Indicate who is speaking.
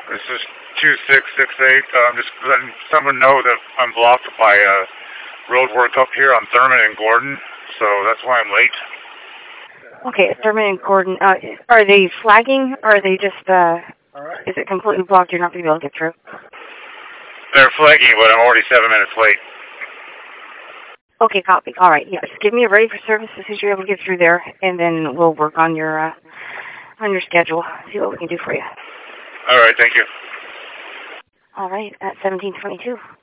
Speaker 1: This is 2668. I'm just letting someone know that I'm blocked by road work up here on Thurman and Gordon, so that's why I'm late.
Speaker 2: Okay, Thurman and Gordon. Are they flagging, or are they just, is it completely blocked? You're not going to be able to get through?
Speaker 1: They're flagging, but I'm already 7 minutes late.
Speaker 2: Okay, copy. All right, yeah, just give me a ready for service as soon as you're able to get through there, and then we'll work on your schedule, see what we can do for you.
Speaker 1: All right, thank you.
Speaker 2: All right, at 1722.